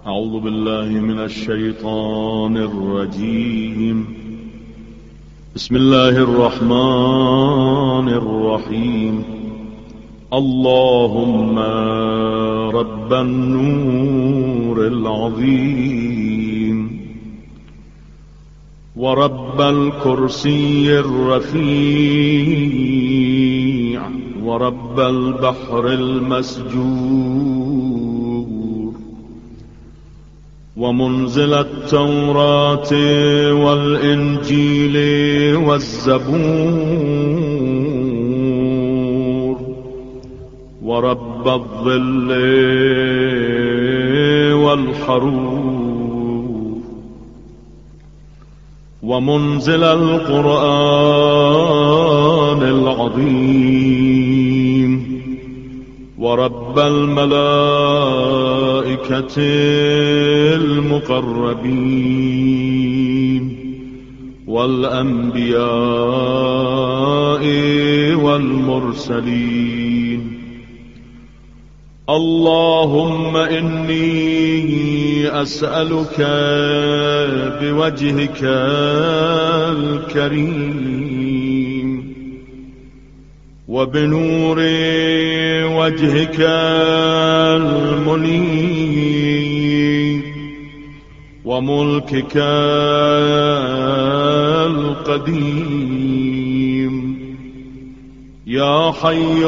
أعوذ بالله من الشيطان الرجيم. بسم الله الرحمن الرحيم. اللهم رب النور العظيم ورب الكرسي الرفيع ورب البحر المسجور ومنزل التوراة والإنجيل والزبور ورب الظل والحرور ومنزل القرآن العظيم ورب الملائكة المقربين والأنبياء والمرسلين. اللهم إني أسألك بوجهك الكريم وبنور وجهك المنير وملكك القديم يا حي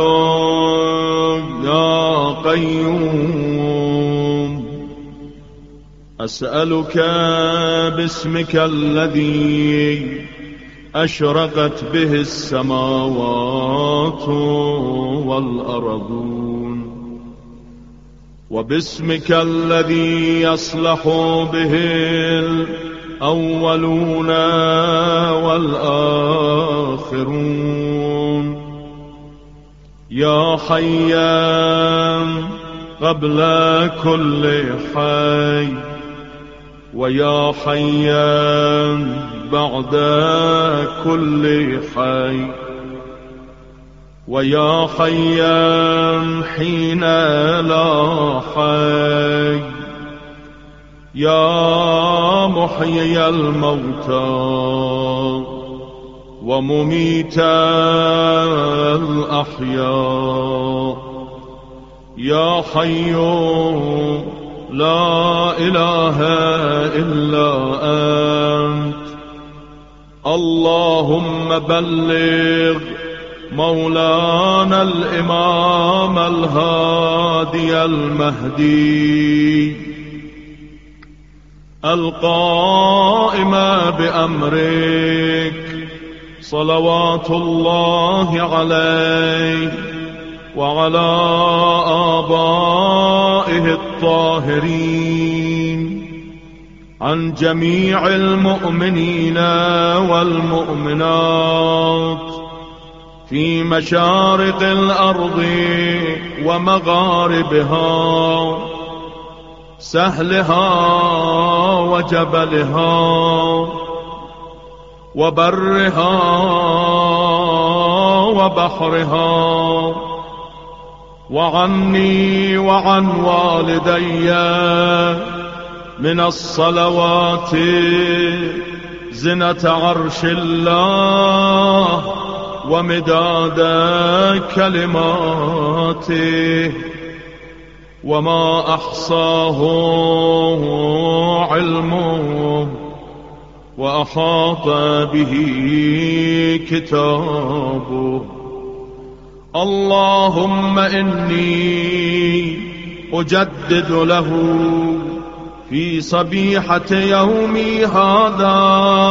يا قيوم، أسألك باسمك الذي أشرقت به السماوات والأرضون وباسمك الذي يصلح به الأولون والآخرون يا حيا قبل كل حي ويا حيا بعد كل حي ويا حيا حين لا حي يا محيي الموتى ومميت الأحياء يا حي لا إله إلا أنت. اللهم بلغ مولانا الإمام الهادي المهدي القائم بأمرك صلوات الله عليه وعلى آبائه الطاهرين عن جميع المؤمنين والمؤمنات في مشارق الأرض ومغاربها سهلها وجبلها وبرها وبحرها وعني وعن والدي من الصلوات زنة عرش الله ومداد كلماته وما أحصاه علمه وأحاط به كتابه. اللهم إني أجدد له في صبيحة يومي هذا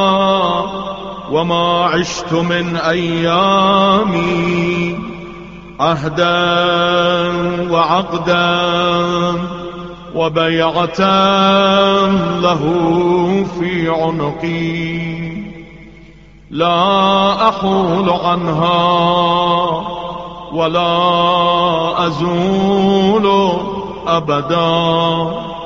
وما عشت من أيامي عهدا وعقدا وبيعة له في عنقي لا أحول عنها ولا أزول أبدا.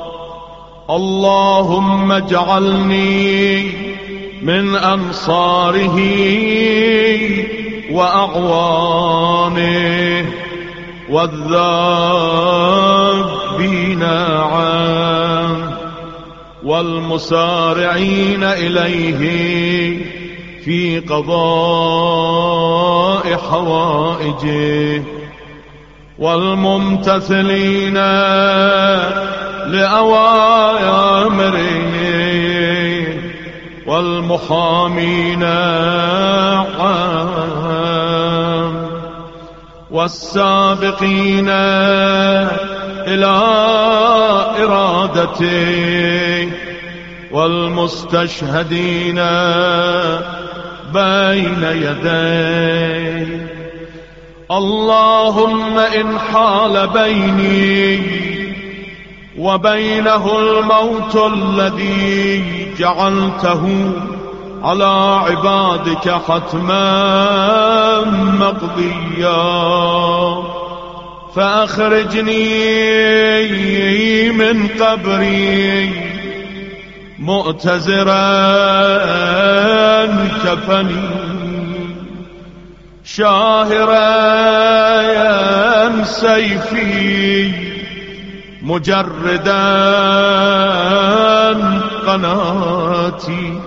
اللهم اجعلني من أنصاره وأعوانه والذابين عنه والمسارعين إليه في قضاء حوائجه، والممتثلين لأوامره، والمحامين عام، والسابقين إلى إرادته، والمستشهدين بين يديه. اللهم إن حال بيني وبينه الموت الذي جعلته على عبادك حتما مقضيا، فأخرجني من قبري مؤتزرا كفني، شاهرا سيفي، مجردا قناتي،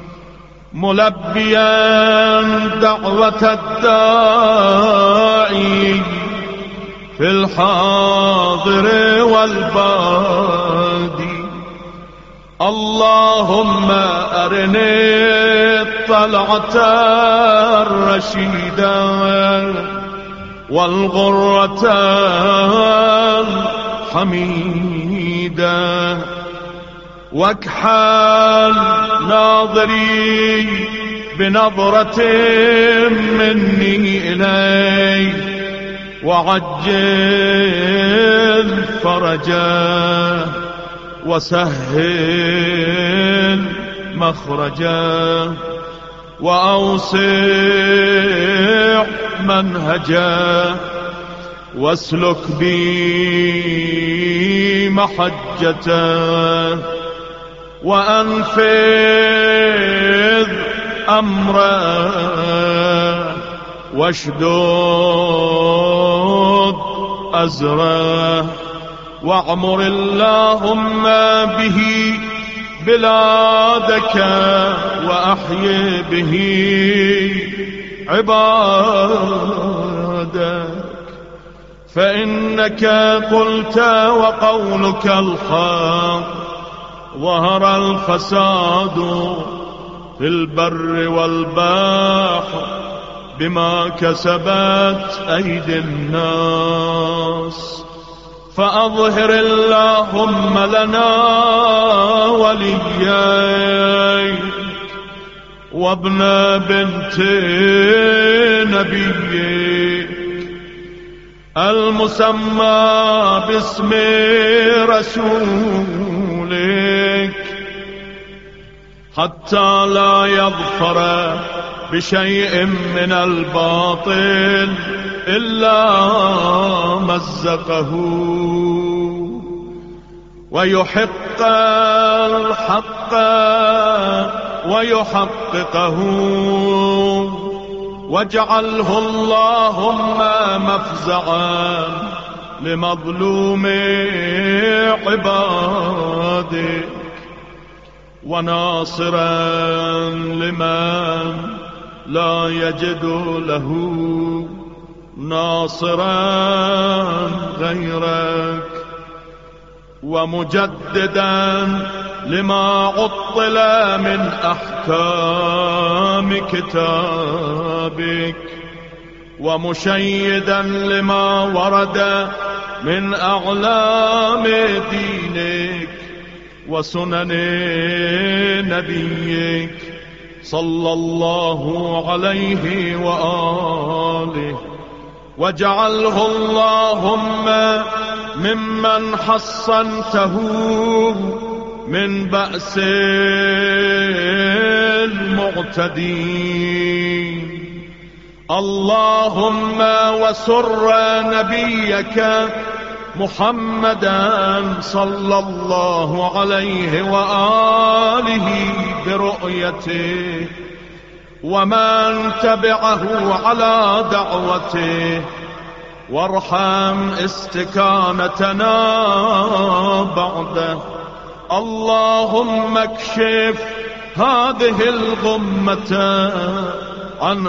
ملبيا دعوة الداعي في الحاضر والبادي. اللهم أرني الطلعة الرشيدة والغرة الحميدة، واكحل ناظري بنظرة مني إلي، وعجل فرجه، وسهل مخرجه، وأوسع منهجه، واسلك بي محجته، وأنفذ أمره، واشدد أزره، واعمر اللهم به بلادك، وأحيي به عبادك، فإنك قلت وقولك الحق، ظهر الفساد في البر والبحر بما كسبت أيدي الناس، فأظهر اللهم لنا ولييك وابن بنت نبيك المسمى باسم رسولك، حتى لا يظفر بشيء من الباطل إلا مزقه، ويحق الحق ويحققه، واجعله اللهم مفزعا لمظلوم عبادك، وناصرا لمن لا يجد له ناصرا غيرك، ومجددا لما عطل من أحكام كتابك، ومشيدا لما ورد من أعلام دينك وسنن نبيك صلى الله عليه وآله، واجعله اللهم ممن حصنته من بأس المعتدين. اللهم وسر نبيك محمدا صلى الله عليه وآله برؤيته، ومن تبعه على دعوته، وارحم استكانتنا بعده، اللهم اكشف هذه الغمة عن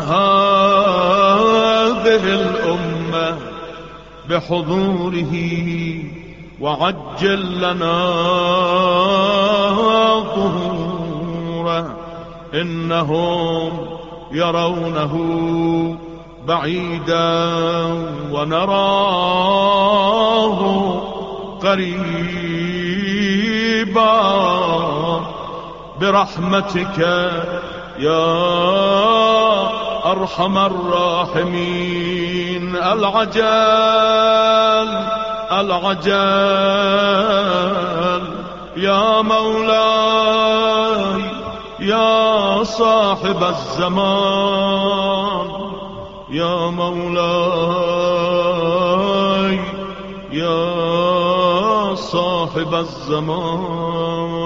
هذه الأمة بحضوره وعجل لنا ظهوره، إنهم يرونه بعيدا ونراه قريبا، برحمتك يا أرحم الراحمين. العجل العجل يا مولاي يا صاحب الزمان، يا مولاي يا صاحب الزمان.